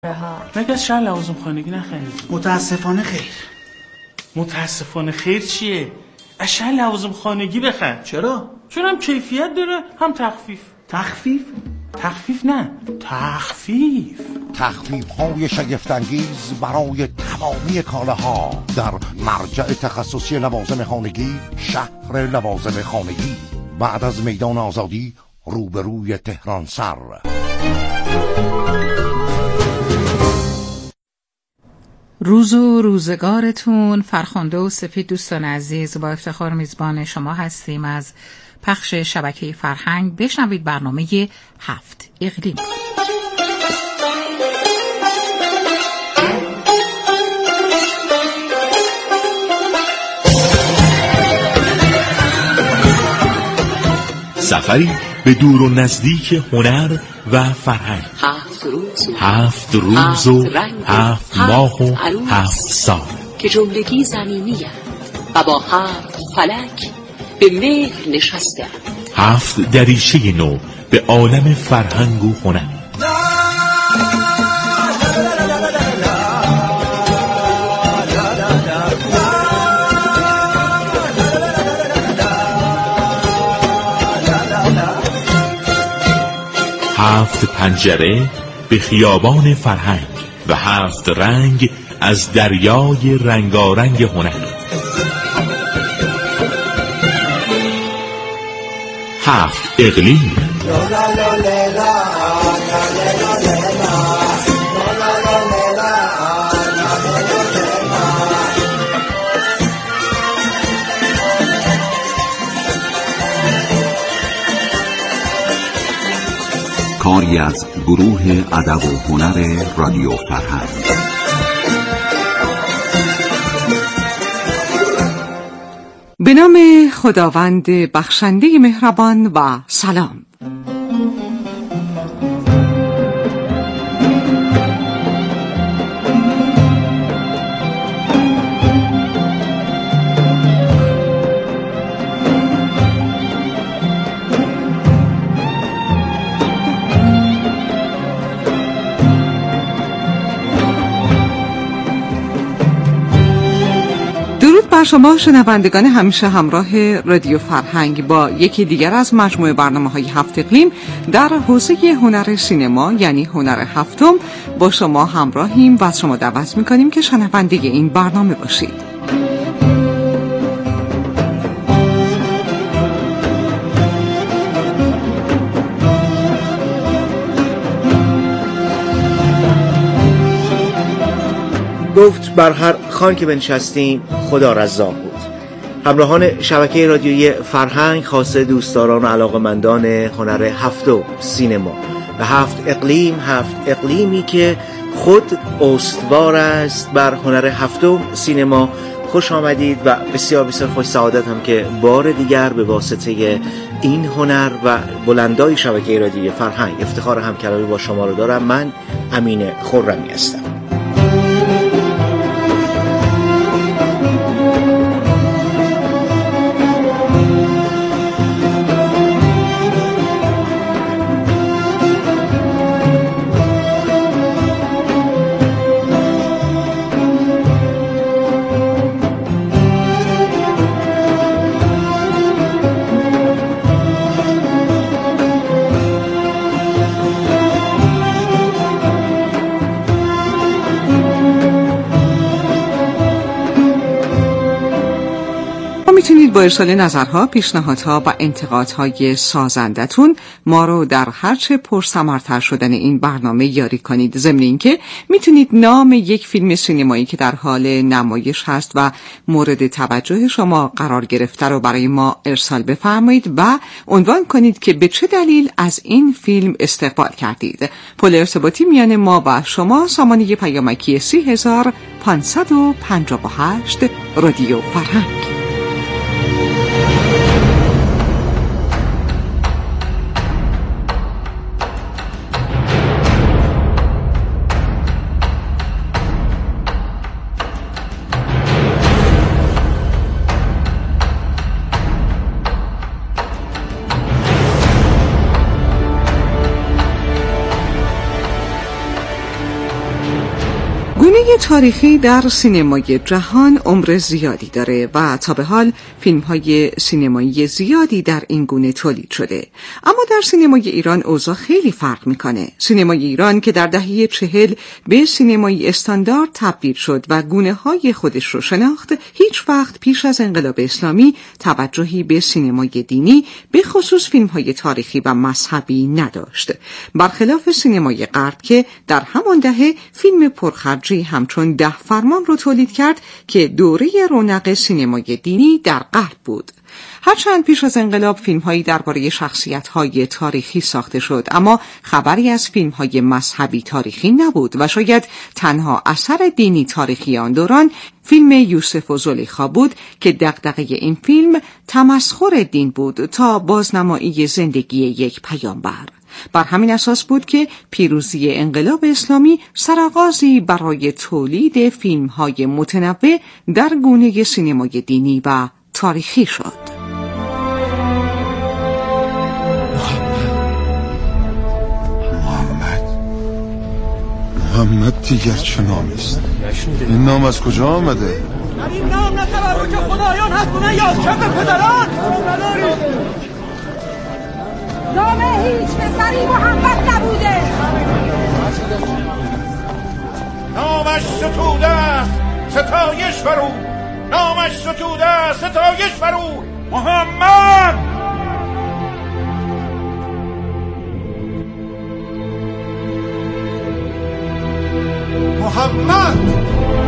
مگه از شهر لوازم خانگی نخریدی؟ متاسفانه خیر. متاسفانه خیر چیه؟ از شهر لوازم خانگی بخر. چرا؟ چون هم کیفیت داره هم تخفیف. تخفیف؟ تخفیف نه، تخفیف های شگفت‌انگیز برای تمامی کالاها در مرجع تخصصی لوازم خانگی، شهر لوازم خانگی، بعد از میدان آزادی روبروی تهران سر. روز و روزگارتون فرخنده و سپید. دوستان عزیز، با افتخار میزبان شما هستیم از پخش شبکه فرهنگ. بشنوید برنامه 7 اقلیم. سفری به دور و نزدیک هنر و فرهنگ. 7 روز و 7 ماه و 7 سال که جملگی زمینی و با 7 فلک به مهر نشسته. 7 دریچه نو به عالم فرهنگ و هنر. هفت پنجره به خیابان فرهنگ و 7 رنگ از دریای رنگارنگ هنر. 7 اقلیم. کاری از گروه ادب و هنر رادیو فرهنگ. به نام خداوند بخشنده مهربان و سلام. شما شنوندگان همیشه همراه رادیو فرهنگ با یکی دیگر از مجموعه برنامه‌های 7 اقلیم در حوزه هنر سینما یعنی هنر هفتم با شما همراهیم و از شما دعوت می‌کنیم که شنونده این برنامه باشید. گفت بر هر خوان که بنشستیم خدا رزاق بود. همراهان شبکه رادیویی فرهنگ، خاصه دوستداران و علاقه‌مندان هنر هفتم سینما و 7 اقلیم، 7 اقلیمی که خود استوار است بر هنر هفتم سینما، خوش آمدید و بسیار بسیار خوش سعادت هم که بار دیگر به واسطه این هنر و بلندای شبکه رادیویی فرهنگ افتخار همکلامی با شما رو دارم. من امین خرمی هستم. میتونید با ارسال نظرها، پیشنهادها و انتقادهای سازندتون ما رو در هرچه پرثمرتر شدن این برنامه یاری کنید. ضمن اینکه میتونید نام یک فیلم سینمایی که در حال نمایش هست و مورد توجه شما قرار گرفته رو برای ما ارسال بفرمایید و عنوان کنید که به چه دلیل از این فیلم استقبال کردید. پل ارتباطی میان ما و شما سامانه پیامکی 30558 رادیو فرهنگ. تاریخی در سینمای جهان عمر زیادی داره و تا به حال فیلم‌های سینمایی زیادی در این گونه تولید شده. اما در سینمای ایران اوضاع خیلی فرق میکنه. سینمای ایران که در دهه 40 به سینمای استاندارد تبدیل شد و گونه‌های خودش رو شناخت، هیچ وقت پیش از انقلاب اسلامی توجهی به سینمای دینی، به خصوص فیلم‌های تاریخی و مذهبی نداشت. برخلاف سینمای غرب که در همان دهه فیلم پرخرجی همچون 10 فرمان رو تولید کرد که دوره رونق سینمای دینی در غرب بود. هرچند پیش از انقلاب فیلم‌هایی درباره شخصیت‌های تاریخی ساخته شد، اما خبری از فیلم‌های مذهبی تاریخی نبود و شاید تنها اثر دینی تاریخی آن دوران فیلم یوسف و زلیخا بود که دغدغه این فیلم تمسخر دین بود تا بازنمایی زندگی یک پیامبر. بر همین اساس بود که پیروزی انقلاب اسلامی سرآغازی برای تولید فیلم‌های متنوع در گونه سینمای دینی و تاریخی شد. محمد دیگر چه نامی است؟ این نام از کجا آمده؟ در این نام نه تبرک خدایان هست و نه یادکف پدران. نام هیچ پسری محمد نبوده. نامش ستوده است ستایش برو، نامش ستوده است ستایش برو. محمد محمد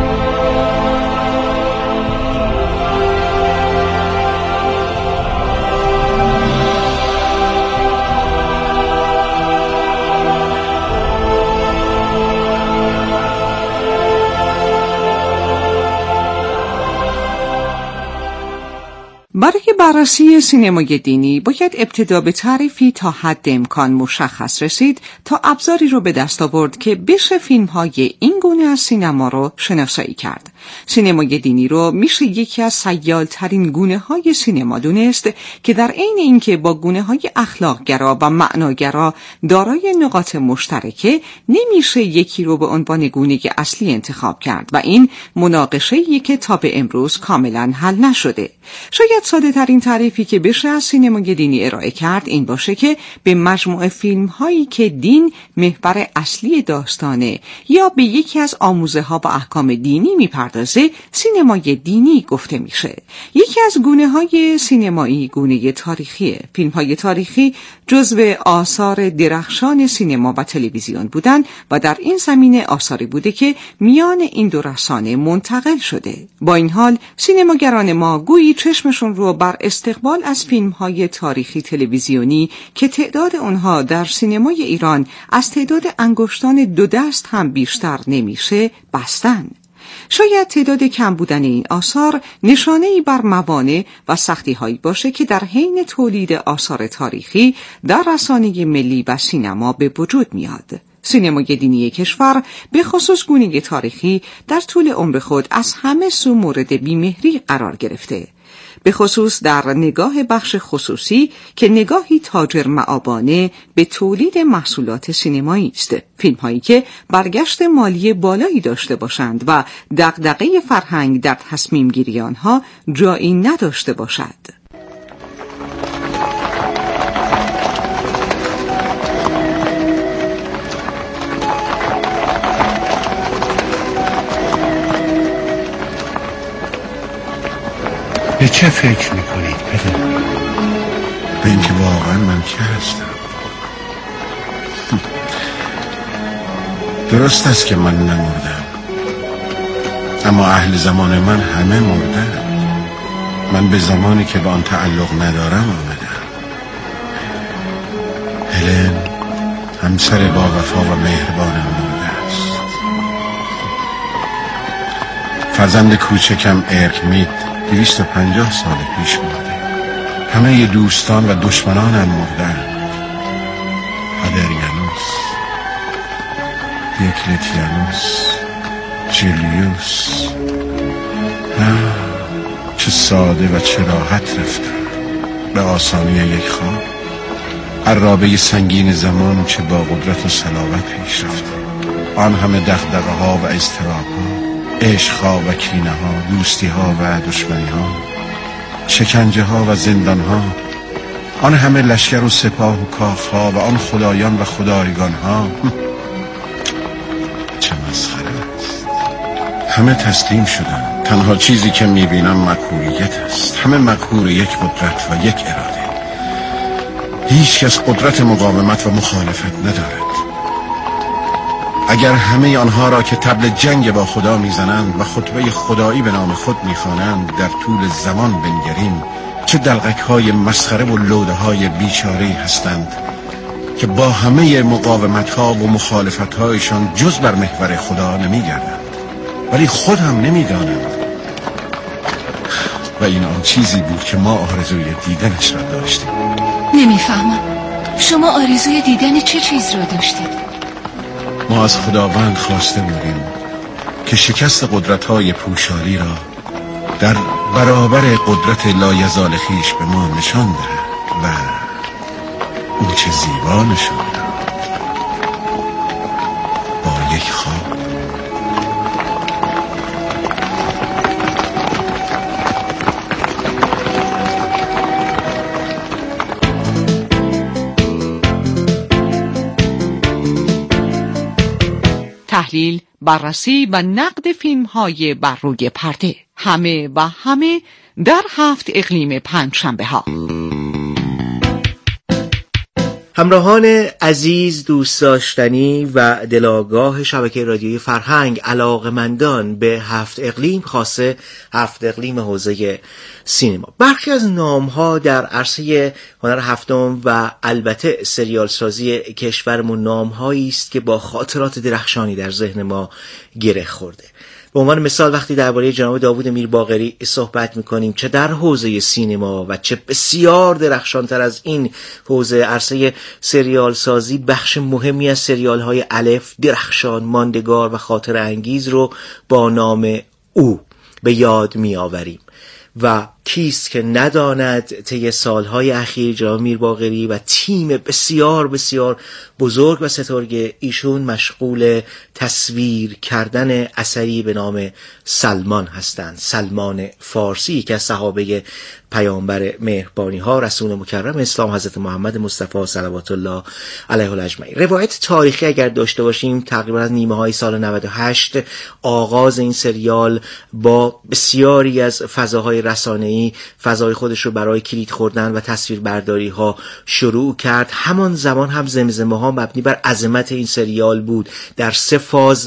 برای بررسی سینمای دینی باید ابتدا به تعریفی تا حد امکان مشخص رسید تا ابزاری رو به دست آورد که بشه فیلم‌های این گونه از سینما رو شناسایی کرد. سینمای دینی رو میشه یکی از سیال‌ترین گونه‌های سینما دونست که در عین اینکه با گونه‌های اخلاق‌گرا و معناگرا دارای نقاط مشترکه، نمیشه یکی رو به عنوان گونه اصلی انتخاب کرد و این مناقشه‌ایه که تا به امروز کاملاً حل نشده. شاید ساده ترین تعریفی که بشه از سینمای دینی ارائه کرد این باشه که به مجموعه فیلم هایی که دین محور اصلی داستانه یا به یکی از آموزه ها و احکام دینی میپردازه سینمای دینی گفته میشه. یکی از گونه های سینمایی گونه تاریخیه. فیلم های تاریخی جزو آثار درخشان سینما و تلویزیون بودن و در این زمینه آثاری بوده که میان این دو رسانه منتقل شده. با این حال سینماگران ما گویی چشمشون رو بر استقبال از فیلم‌های تاریخی تلویزیونی که تعداد اونها در سینمای ایران از تعداد انگشتان 2 دست هم بیشتر نمیشه بستن. شاید تعداد کم بودن این آثار نشانه‌ای بر موانع و سختی‌هایی باشه که در حین تولید آثار تاریخی در رسانه ملی و سینما به وجود میاد. سینمای دینی کشور به خصوص گونه تاریخی در طول عمر خود از همه سو مورد بیمهری قرار گرفته، به خصوص در نگاه بخش خصوصی که نگاهی تاجر مآبانه به تولید محصولات سینمایی است. فیلم هایی که برگشت مالی بالایی داشته باشند و دغدغه فرهنگ در تصمیم گیری آنها جایی نداشته باشد. به چه فکر میکنید پدر؟ به اینکه واقعا من که هستم. درست است که من نمردم، اما اهل زمان من همه مردن. من به زمانی که به آن تعلق ندارم آمدم. هلن همسر با وفا و مهربانم مرده است. فرزند کوچکم ارکمید 250 سال پیش مرده. همه دوستان و دشمنانم مردن. هادریانوس، دیوکلتیانوس، جولیوس. چه ساده و چه راحت رفتن به آسانی یک خواب. عرابه سنگین زمان چه با قدرت و صلابت پیش رفتن. آن همه دغدغه ها و اضطراب ها، عشق ها و کینه ها، دوستی ها و دشمنی ها، شکنجه ها و زندان ها، آن همه لشکر و سپاه و کاخ ها و آن خدایان و خدایگان ها. چه مسخره است. همه تسلیم شدن. تنها چیزی که میبینم مقهوریت است. همه مقهور یک قدرت و یک اراده. هیچ کس قدرت مقاومت و مخالفت ندارد. اگر همه آنها را که طبل جنگ با خدا میزنند و خطبه خدایی به نام خود میخوانند در طول زمان بنگریم، چه دلقک های مسخره و لوده های بیچاره هستند که با همه مقاومت ها و مخالفت هایشان جز بر محور خدا نمیگردند، ولی خود هم نمیدانند. و این آن چیزی بود که ما آرزوی دیدنش را داشتیم. نمیفهمم شما آرزوی دیدن چه چیز را داشتید؟ ما از خداوند خواسته بودیم که شکست قدرت‌های پوشالی را در برابر قدرت لایزال خویش به ما نشان دهد و او چه زیبا نشان داد با یک خواب. تحلیل، بررسی و نقد فیلم‌های بر روی پرده، همه و همه در 7 اقلیم پنجشنبه ها. همراهان عزیز، دوست داشتنی و دلاگاه شبکه رادیویی فرهنگ، علاقه‌مندان به 7 اقلیم، خاصه 7 اقلیم حوزه سینما، برخی از نام‌ها در عرصه هنر هفتم و البته سریال سازی کشورمون نام‌هایی است که با خاطرات درخشانی در ذهن ما گره خورده. به عنوان مثال وقتی درباره جناب داوود میرباقری صحبت میکنیم، چه در حوزه سینما و چه بسیار درخشانتر از این حوزه عرصه سریال سازی، بخش مهمی از سریال های الف درخشان، ماندگار و خاطر انگیز رو با نام او به یاد می آوریم. و کیست که نداند طی سالهای اخیر جناب میرباقری و تیم بسیار بسیار بزرگ و ستارگ ایشون مشغول تصویر کردن اثری به نام سلمان هستند. سلمان فارسی که از صحابه پیامبر مهربانی ها، رسول مکرم اسلام حضرت محمد مصطفی صلوات الله علیه اجمعین. روایت تاریخی اگر داشته باشیم، تقریبا از نیمه های سال 98 آغاز این سریال با بسیاری از فضاهای رسانه‌ای فضای خودش رو برای کلید خوردن و تصویر برداری ها شروع کرد. همان زمان هم زمزمه ها مبنی بر عظمت این سریال بود. در 3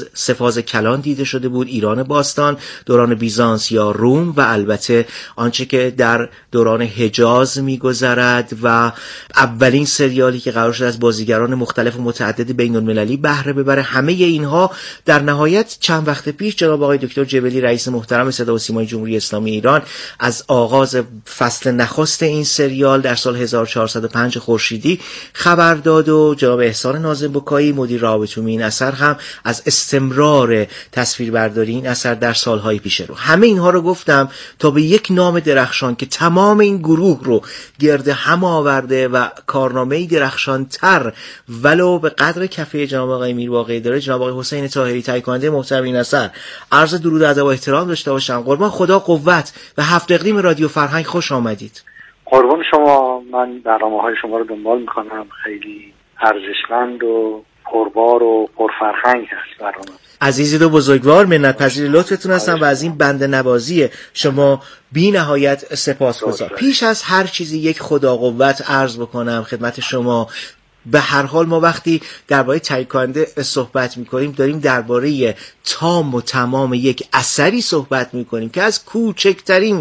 فاز کلان دیده شده بود: ایران باستان، دوران بیزانس یا روم و البته آنچه که در دوران حجاز میگذرد. و اولین سریالی که قرار شد از بازیگران مختلف و متعدد بین‌المللی بهره ببره. همه اینها در نهایت چند وقت پیش جناب آقای دکتر جبلی، رئیس محترم صدا و سیمای جمهوری اسلامی ایران، از آغاز فصل نخست این سریال در سال 1405 خورشیدی خبر داد و جناب احسان ناظم بکایی، مدیر روابط عمومی این اثر، هم از استمرار تصویربرداری این اثر در سالهای پیش رو. همه اینها رو گفتم تا به یک نام درخشان که تمام این گروه رو گرد هم آورده و کارنامه‌ای درخشان‌تر ولو به قدر کفه جناب آقای میرباقری داره، جناب آقای حسین طاهری، تهیه کننده محتوای این اثر. عرض درود و ادب و احترام داشته باشم. قربان خدا قوت و 7 اقلیم رادیو فرهنگ خوش آمدید. قربان شما. من برنامه‌های شما رو دنبال می‌کنم. خیلی ارزشمند و پربار و پرفرهنگ هست برنامه. عزیزید و بزرگوار، منت‌پذیر لطفتون هستم و از این بنده نوازی شما بی نهایت سپاسگزار. پیش از هر چیزی یک خدا قوت عرض بکنم خدمت شما. به هر حال ما وقتی درباره تهیه کننده صحبت میکنیم داریم درباره تام و تمام یک اثری صحبت میکنیم که از کوچکترین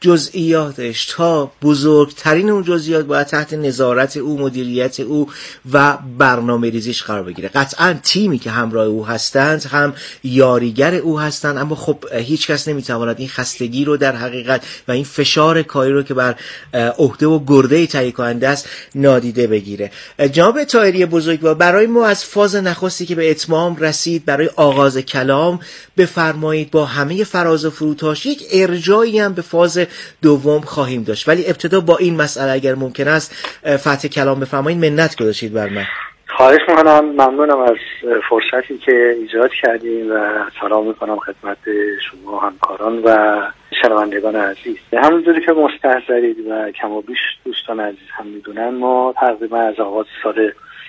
جزئیاتش تا بزرگترین اون جزئیات باید تحت نظارت او، مدیریت او و برنامه ریزیش قرار بگیره. قطعا تیمی که همراه او هستند هم یاریگر او هستند، اما خب هیچ کس نمیتواند این خستگی رو در حقیقت و این فشار کاری رو که بر عهده و گرده تهیه کننده است نادیده بگیره. جناب طاهری بزرگوار، برای ما از فاز نخستی که به اتمام رسید، برای آغاز کلام بفرمایید. با همه فراز و فرودهاش یک ارجایی هم به فاز دوم خواهیم داشت، ولی ابتدا با این مسئله اگر ممکن است فتح کلام بفرمایید. منت گذاشتید بر من. خواهش میکنم، ممنونم از فرصتی که ایجاد کردیم و سلام میکنم خدمت شما همکاران و شنوندگان عزیز. همونجوری که مستحضرید و کم و بیش دوستان عزیز هم میدونن، ما تقریبا از آغاز سال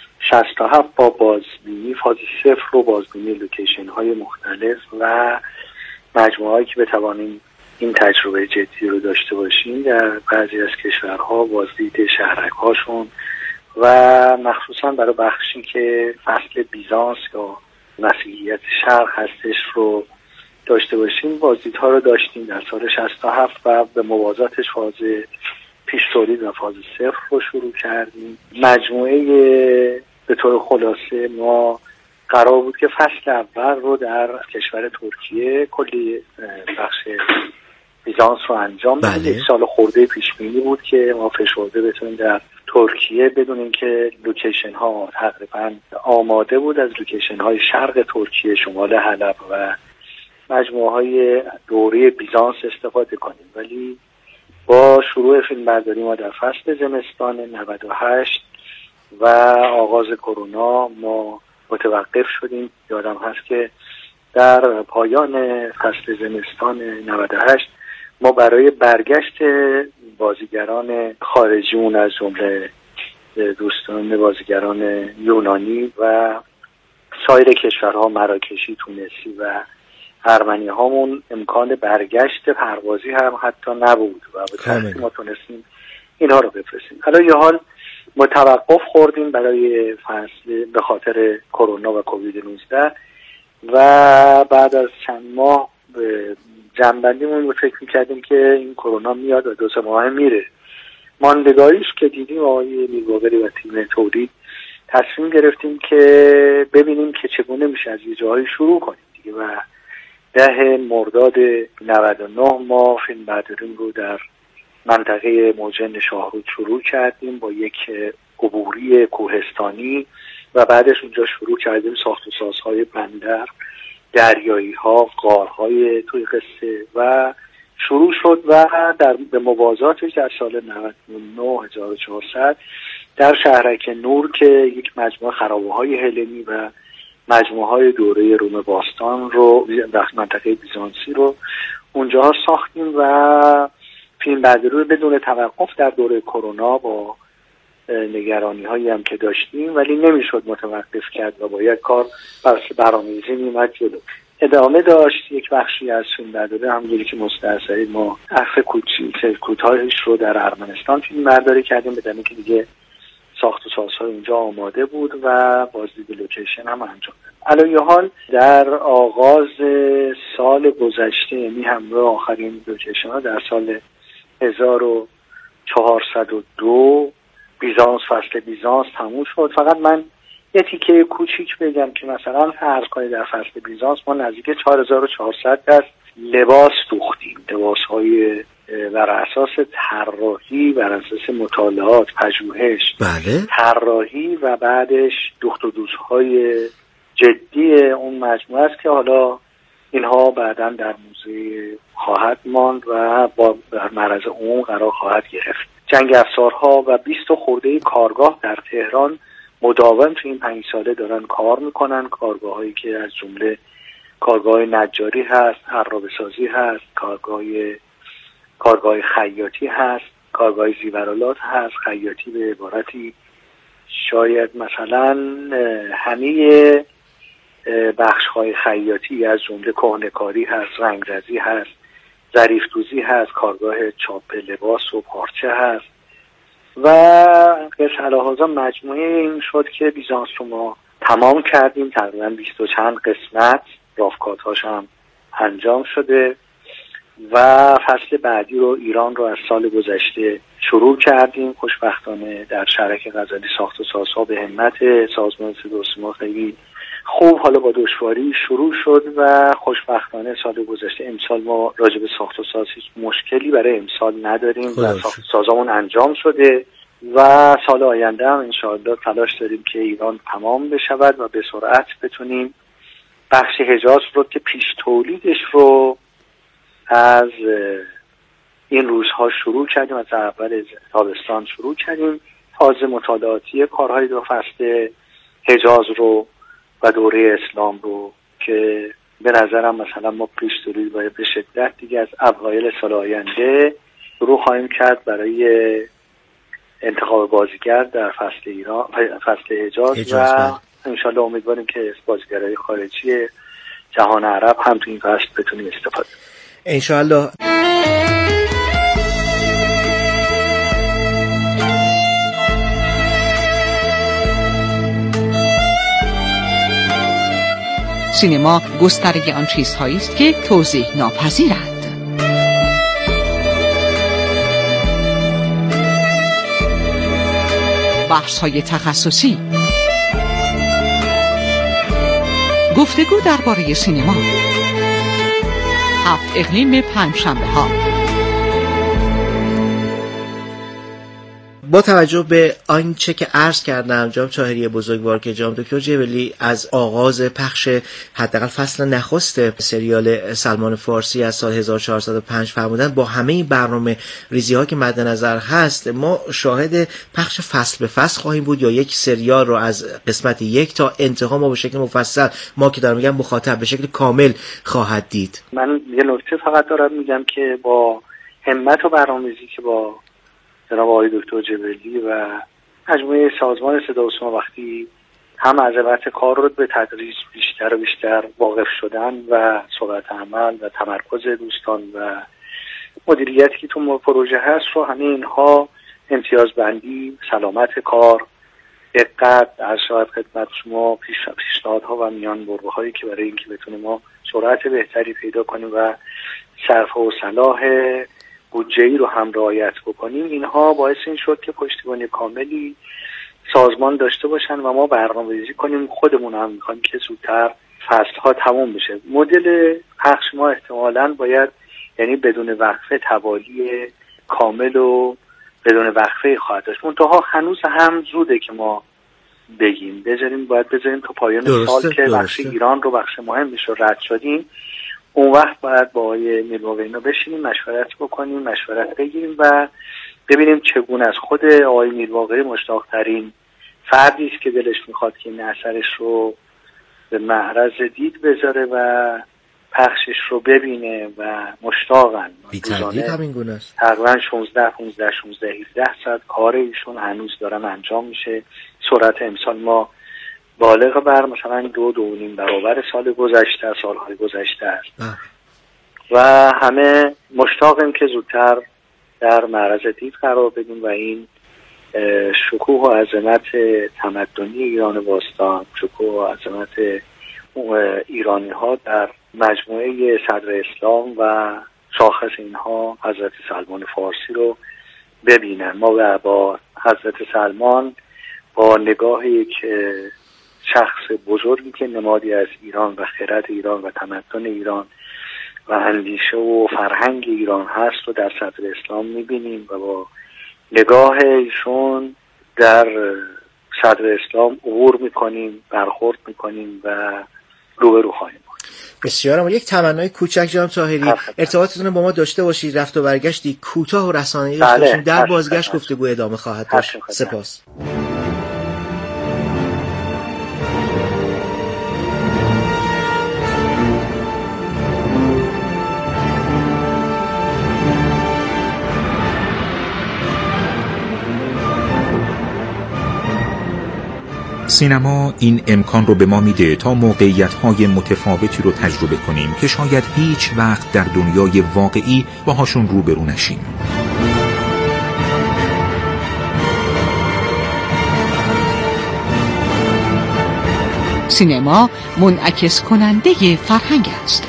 67 با بازبینی فاز 0 رو بازبینی لوکیشن های مختلف و مجموعه هایی که بتوانیم این تجربه جدی رو داشته باشیم در بعضی از کشورها، بازدید شهرک هاشون و مخصوصا برای بخشی که فصل بیزانس یا مسیحیت شرق هستش رو داشته باشیم، بازدیدها رو داشتیم در سال 67 و به موازاتش فاز پیش تولید و فاز 0 رو شروع کردیم. مجموعه به طور خلاصه ما قرار بود که فصل اول رو در کشور ترکیه کلی بخش بیزانس رو انجام بدیم. یک سال خورده پیش بینی بود که ما فشرده بتونیم در ترکیه بدون اینکه لوکیشن ها تقریبا آماده بود از لوکیشن های شرق ترکیه، شمال حلب و مجموعه های دوره بیزانس استفاده کنیم. ولی با شروع فیلم برداری ما در فصل زمستان 98 و آغاز کرونا ما متوقف شدیم. یادم هست که در پایان فصل زمستان 98 ما برای برگشت بازیگران خارجیمون از جمله دوستان بازیگران یونانی و سایر کشورها، مراکشی، تونسی و ارمنی هامون امکان برگشت پروازی هم حتی نبود و به تحصیل ما تونستیم اینها رو بفرستیم. حالا یه حال ما توقف خوردیم برای فصل به خاطر کرونا و کووید 19 و بعد از چند ماه به جنبندیمون فکر میکردیم که این کرونا میاد و 2 ماه میره. ماندگاریش که دیدیم آقای میرباقری و تیم تولید تصمیم گرفتیم که ببینیم که چگونه میشه از یه جایی شروع کنیم دیگه و 10 مرداد 99 ما فیلم برداریم رو در منطقه موجن شاهرود شروع کردیم با یک عبوری کوهستانی و بعدش اونجا شروع کردیم ساخت و سازهای بندر، دریایی ها، غارهای توی قصه و شروع شد و به موازاتش در سال 99 در شهرک نور که یک مجموعه خرابه های هلنی و مجموعه های دوره روم باستان رو در منطقه بیزانسی رو اونجا ساختیم و فیلم برداری رو بدون توقف در دوره کرونا با نگرانی هایی هم که داشتیم ولی نمیشد متوقف کرد و با یک کار برنامه‌ریزی میومد جلو. ادامه داشت. یک بخشی از فیلم برداری همونجوری که مستحضرید ما عکس کوتاهش رو در ارمنستان فیلم برداری کردیم بدون که دیگه ساخت و سازهای اونجا آماده بود و بازدید لوکیشن هم انجام داد. علی حال در آغاز سال گذشته، یعنی همراه آخرین لوکیشن ها در سال 1402 بیزانس، فصل بیزانس تموم شد. فقط من یه تیکه کوچیک بگم که مثلا فرض کنید در فصل بیزانس ما نزدیک 4400 دست لباس دوختیم، لباس‌های بر اساس طراحی، بر اساس مطالعات، پژوهش، طراحی و بعدش دوخت و دوزهای جدی اون مجموعه است که حالا اینها بعداً در موزه خواهد ماند و با معرض عموم قرار خواهد گرفت. جنگ افسارها و 20 خورده کارگاه در تهران مداوم تو این 5 ساله دارن کار میکنن. کارگاهایی که از جمله کارگاه نجاری هست، عرابه سازی هست، کارگاه خیاطی هست، کارگاه زیورالات هست. خیاطی به عبارتی شاید مثلا همه بخش‌های خیاطی از جمله کهنه‌کاری هست، رنگرزی هست، ظریف‌دوزی هست، کارگاه چاپ لباس و پارچه هست و قصه مجموعه این شد که بیزانس رو ما تمام کردیم. تقریبا 20 و چند قسمت رافکات‌هاش هم انجام شده و فصل بعدی رو ایران رو از سال گذشته شروع کردیم. خوشبختانه در شرک غزالی ساخت و سازها به همت سازمان صدا و سیما خیلی خوب حالا با دشواری شروع شد و خوشبختانه سال گذشته امسال ما راجع به ساخت و ساز هیچ مشکلی برای امسال نداریم و ساخت و سازمون انجام شده و سال آینده هم انشاءالله تلاش داریم که ایران تمام بشود و به سرعت بتونیم بخش حجاز رو که پیش تولیدش رو از این روزها شروع کردیم، از اول تابستان شروع کردیم. فاز مطالعاتی کارهای 2 فصل حجاز رو و دوره اسلام رو که به نظرم مثلا ما پیش دارید باید به شدت دیگه از اوایل سال آینده رو خواهیم کرد برای انتخاب بازیگر در فصل حجاز و انشالله امیدواریم که بازیگرای خارجی جهان عرب هم تو این فصل بتونیم استفاده انشالله. سینما گستره آن چیزهایی است که توضیح ناپذیرند. بحث‌های تخصصی، گفتگو درباره سینما، 7 اقلیم پنجشنبه‌ها. با توجه به آنچه که عرض کردم جناب طاهری بزرگوار که جناب دکتر جبلی از آغاز پخش حداقل فصل نخست سریال سلمان فارسی از سال 1405 فرمودن، با همه این برنامه ریزی ها که مد نظر هست ما شاهد پخش فصل به فصل خواهیم بود یا یک سریال رو از قسمت 1 تا انتها ما به شکل مفصل، ما که دارم میگم مخاطب به شکل کامل خواهد دید؟ من یه نکته فقط دارم میگم که با همت و برنامه‌ریزی که با جناب آقای دکتر جبلی و مجموعه سازمان صدا و سیما وقتی هم عظمت کار رو به تدریج بیشتر و بیشتر واقف شدن و سرعت عمل و تمرکز دوستان و مدیریتی که تو پروژه هست رو همه اینها امتیازبندی، سلامت کار، دقت، از شاید خدمت شما پیشنهادها و میان برده هایی که برای اینکه بتونیم ما سرعت بهتری پیدا کنیم و صرف و صلاح بودجه‌ای رو هم رعایت بکنیم، اینها باعث این شد که پشتیبانی کاملی سازمان داشته باشن و ما برنامه‌ریزی کنیم. خودمون هم می‌خوایم که زودتر فصل‌ها تموم بشه. مدل پخش ما احتمالاً باید یعنی بدون وقفه توالی کامل و بدون وقفه خواهد داشت. منتها هنوز هم زوده که ما بگیم باید بذاریم تا پایان سال که بخش ایران رو بخش مهمش رو رد شدیم. اون وقت باید با آقای میرواقعی بشینیم مشورت بکنیم، مشورت بگیریم و ببینیم چگونه از خود آقای میرواقعی مشتاق‌ترین فردی است که دلش میخواد که این اثرش رو به معرض دید بذاره و پخشش رو ببینه و مشتاقن. بی‌تردید همین گونه است. تقریبا 16 17 ساعت کار ایشون هنوز دارن انجام میشه. سرعت امسال ما بالغ بر مثلا 2.5 برابر سالهای گذشته است و همه مشتاقیم که زودتر در معرض دید قرار بدیم و این شکوه و عظمت تمدنی ایران باستان، شکوه و عظمت ایرانی ها در مجموعه صدر اسلام و شاخص اینها حضرت سلمان فارسی رو ببینن. ما با حضرت سلمان با نگاه یک شخص بزرگی که نمادی از ایران و خرد ایران و تمدن ایران و اندیشه و فرهنگ ایران هست و در صدر اسلام میبینیم و با نگاه ایشون در صدر اسلام عبور میکنیم، برخورد میکنیم و روبرو خواهیم بود. بسیار عالی. یک تمنای کوچک جناب طاهری، ارتباطتون با ما داشته باشید، رفت و برگشتی کوتاه و رسانه‌ای داشته باشیم، در بازگشت گفتگو ادامه خواهد داشت. سپاس. سینما این امکان رو به ما میده تا موقعیت‌های متفاوتی رو تجربه کنیم که شاید هیچ وقت در دنیای واقعی باهاشون روبرو نشیم. سینما منعکس کننده فرهنگ است.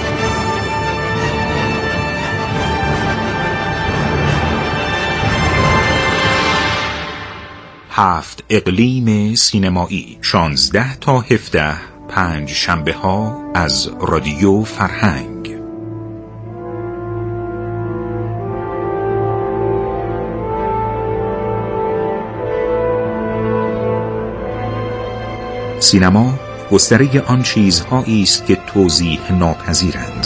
هفت اقلیم سینمایی 16 تا 17 پنجشنبه ها از رادیو فرهنگ. سینما گستره آن چیزهایی است که توضیح ناپذیرند.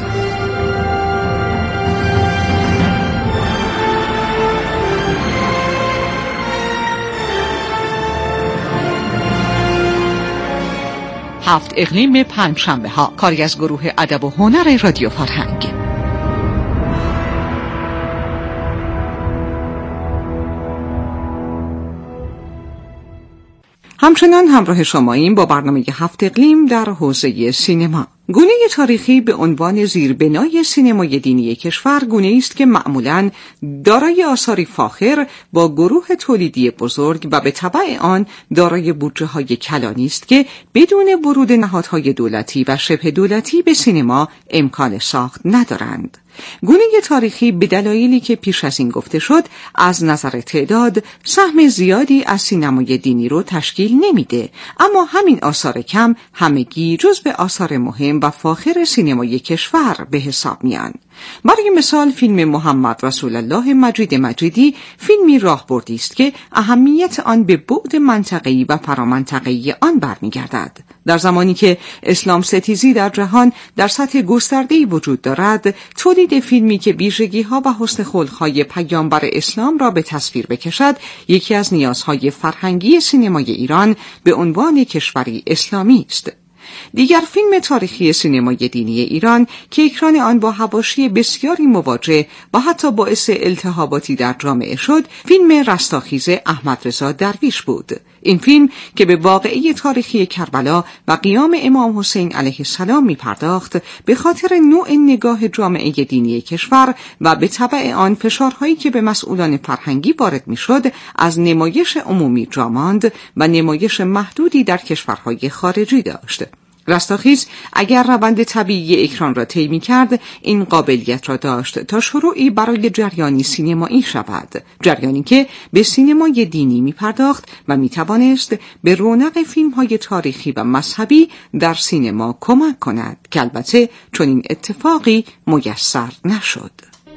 هفت اقلیم پنجشنبه ها. کاری از گروه ادب و هنر رادیو فرهنگ. همچنان همراه شماییم با برنامه هفت اقلیم در حوزه سینما. گونه تاریخی به عنوان زیربنای سینمای دینی کشور گونه‌ای است که معمولاً دارای آثاری فاخر با گروه تولیدی بزرگ و به تبع آن دارای بودجه‌های کلانی است که بدون ورود نهادهای دولتی و شبه دولتی به سینما امکان ساخت ندارند. گونه تاریخی به دلایلی که پیش از این گفته شد از نظر تعداد سهم زیادی از سینمای دینی رو تشکیل نمیده، اما همین آثار کم همگی جزو آثار مهم و فاخر سینمای کشور به حساب میان. برای مثال فیلم محمد رسول الله مجید مجیدی فیلمی راهبردی است که اهمیت آن به بعد منطقه‌ای و فرامنطقه‌ای آن برمیگردد. در زمانی که اسلام ستیزی در جهان در سطح گسترده‌ای وجود دارد، تولید فیلمی که ویژگی‌ها و حسن خلق‌های پیامبر اسلام را به تصویر بکشد، یکی از نیازهای فرهنگی سینمای ایران به عنوان کشوری اسلامی است. دیگر فیلم تاریخی سینمای دینی ایران که اکران آن با حواشی بسیاری مواجه و حتی باعث التهاباتی در جامعه شد، فیلم رستاخیز احمد رضا درویش بود. این فیلم که به واقعه تاریخی کربلا و قیام امام حسین علیه السلام می پرداخت، به خاطر نوع نگاه جامعه دینی کشور و به تبع آن فشارهایی که به مسئولان فرهنگی وارد می شد، از نمایش عمومی جا ماند و نمایش محدودی در کشورهای خارجی داشت. رستاخیز اگر روند طبیعی اکران را طی می‌کرد، این قابلیت را داشت تا شروعی برای جریانی سینمایی شود، جریانی که به سینمای دینی می‌پرداخت و می‌توانست به رونق فیلم‌های تاریخی و مذهبی در سینما کمک کند که البته چنین اتفاقی میسر نشد.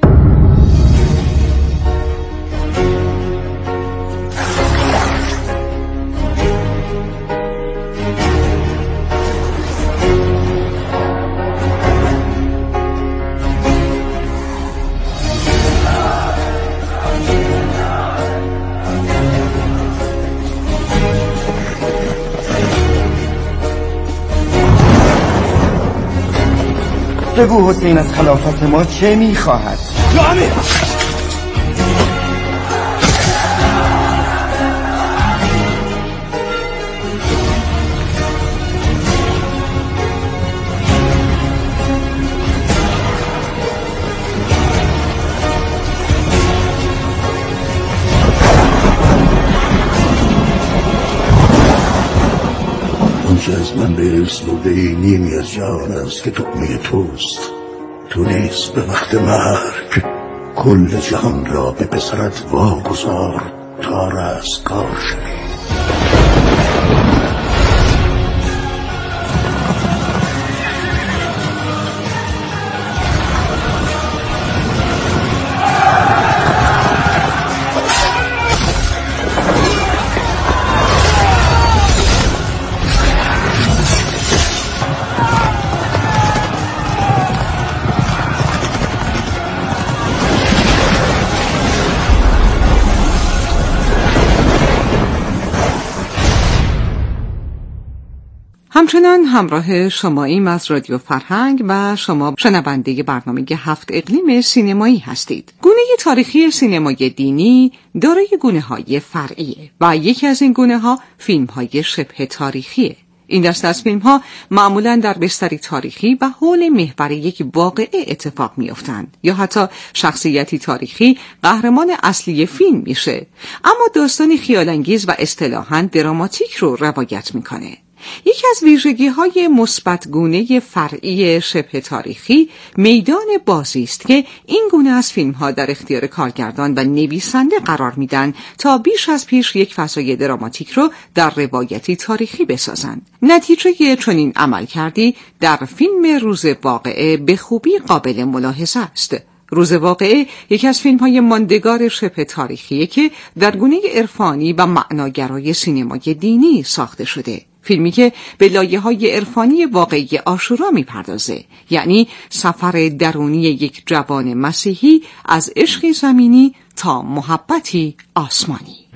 بگو حسین از خلافت ما چه میخواهد؟ یا امیر! آنچه از من به ارث برده‌ای نیمی از جهان است که طعمه توست. تو نیز به وقت مرگ کل جهان را به پسرت واگذار تا رستگار شوی. همچنان همراه شماییم از رادیو فرهنگ و شما شنونده برنامه هفت اقلیم سینمایی هستید. گونه تاریخی سینمای دینی دارای گونه‌های فرعیه و یکی از این گونه‌ها فیلم‌های شبه تاریخیه. این دسته از فیلم‌ها معمولاً در بستری تاریخی و حول محور یک واقعه اتفاق می‌افتند یا حتی شخصیتی تاریخی قهرمان اصلی فیلم میشه، اما داستانی خیال‌انگیز و اصطلاحاً دراماتیک رو روایت می‌کنه. یکی از ویژگی‌های مثبت گونه فرعی شبه تاریخی میدان بازی است که این گونه از فیلم‌ها در اختیار کارگردان و نویسنده قرار میدن تا بیش از پیش یک فضای دراماتیک رو در روایتی تاریخی بسازند. نتیجه چنین عملکردی در فیلم روز واقعه به خوبی قابل ملاحظه است. روز واقعه یکی از فیلم‌های ماندگار شبه تاریخیه که در گونه عرفانی و معناگرای سینمای دینی ساخته شده. فیلمی که به لایه‌های عرفانی واقعی عاشورا می‌پردازه، یعنی سفر درونی یک جوان مسیحی از عشق زمینی تا محبتی آسمانی.